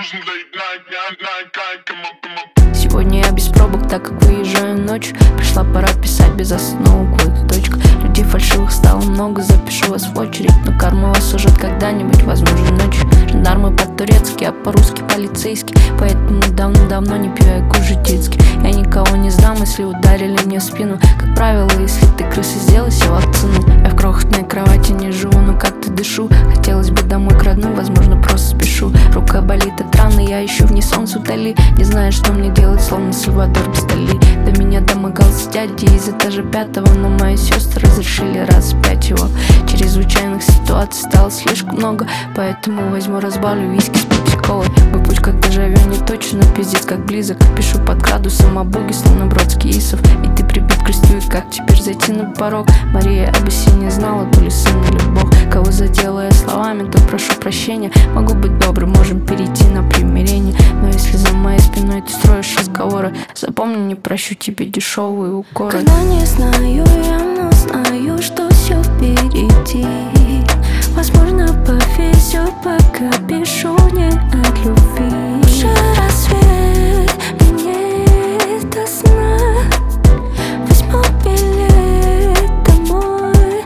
Сегодня я без пробок, так как выезжаю ночью. Пришла пора писать без остановок, вот точка. Людей фальшивых стало много, запишу вас в очередь. Но карма вас сужет когда-нибудь, возможно, ночью. Жандармы по-турецки, а по-русски полицейский. Поэтому давно не пью, я кушаю детский. Я никого не сдам, если ударили мне в спину. Как правило, если ты крыса, сделай себе вакцину. Я в крохотной кровати не живу, но как-то дышу. Хотелось бы домой к родным, возможно, просто спешу. Рука болит от раны, я ищу в ней солнце вдали. Не знаю, что мне делать, словно Сальвадор без Дали. До меня домогался дядя из этажа 5, но мои сестры разрешили раз в 5 его. Чрезвычайных ситуаций стало слишком много, поэтому возьму, разбавлю виски с пепси-колой. Мой путь как дежавю, не точно, но пиздец как близок. Пишу под градусом о боге, словно Бродский Исов. И ты прибит к кресту, и как теперь зайти на порог? Мария Абиссиния знала, то ли сын или бог. Кого задела я словами, то прошу прощения. Могу быть добрым, можем перейти на примирение. Но если за моей спиной ты строишь разговоры, запомни, не прощу тебе дешевые укоры. Когда не знаю я, но знаю, что все впереди. Возможно, повезет, пока пишу не от любви. Уже рассвет, мне до сна. Возьму билет домой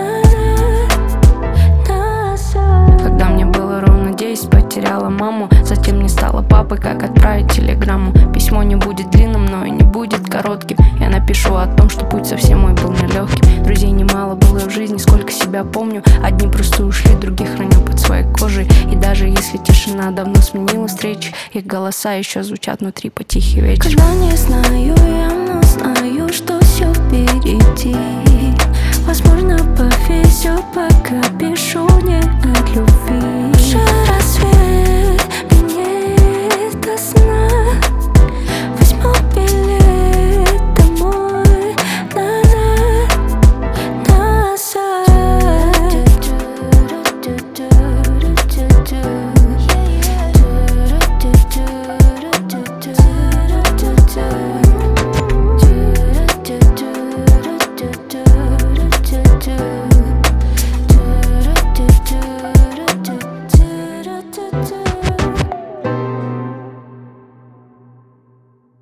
назад. Когда мне было ровно 10, потеряла маму. Затем не стала папой, как отправить телеграмму. Письмо не будет длинным, но и не будет коротким. Я напишу о том, что путь совсем мой был нелегким. Друзей немало было в жизни, сколько себя помню. Одни просто ушли, других храню под своей кожей. И даже если тишина давно сменила встречи, их голоса еще звучат внутри по тихий вечер. Когда не знаю я, но знаю, что все впереди. Возможно, повезет, пока пишу не от любви. Уже рассвет.